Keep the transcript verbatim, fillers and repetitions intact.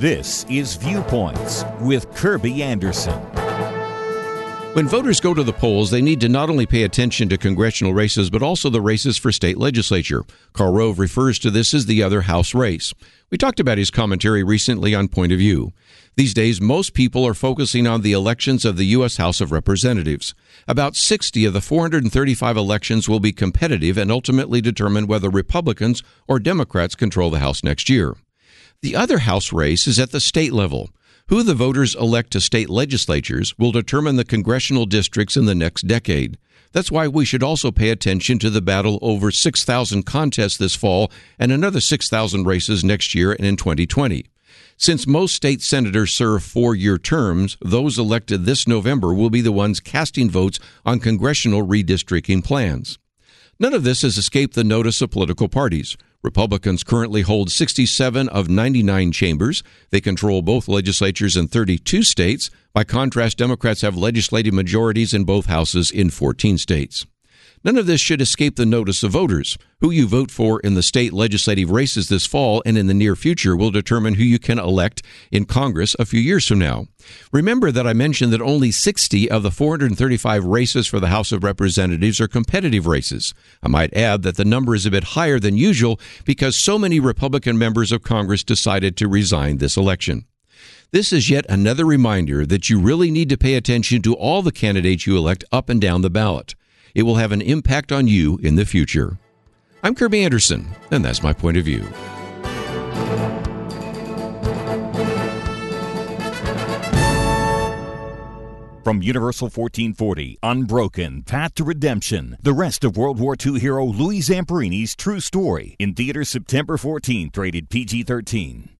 This is Viewpoints with Kirby Anderson. When voters go to the polls, they need to not only pay attention to congressional races, but also the races for state legislature. Karl Rove refers to this as the other House race. We talked about his commentary recently on Point of View. These days, most people are focusing on the elections of the U S House of Representatives. About sixty of the four hundred thirty-five elections will be competitive and ultimately determine whether Republicans or Democrats control the House next year. The other House race is at the state level. Who the voters elect to state legislatures will determine the congressional districts in the next decade. That's why we should also pay attention to the battle over six thousand contests this fall and another six thousand races next year and in twenty twenty. Since most state senators serve four-year terms, those elected this November will be the ones casting votes on congressional redistricting plans. None of this has escaped the notice of political parties. Republicans currently hold sixty-seven of ninety-nine chambers. They control both legislatures in thirty-two states. By contrast, Democrats have legislative majorities in both houses in fourteen states. None of this should escape the notice of voters. Who you vote for in the state legislative races this fall and in the near future will determine who you can elect in Congress a few years from now. Remember that I mentioned that only sixty of the four hundred thirty-five races for the House of Representatives are competitive races. I might add that the number is a bit higher than usual because so many Republican members of Congress decided to resign this election. This is yet another reminder that you really need to pay attention to all the candidates you elect up and down the ballot. It will have an impact on you in the future. I'm Kirby Anderson, and that's my point of view. From Universal fourteen forty, Unbroken, Path to Redemption, the rest of World War Two hero Louis Zamperini's true story. In theaters September fourteenth, rated P G thirteen.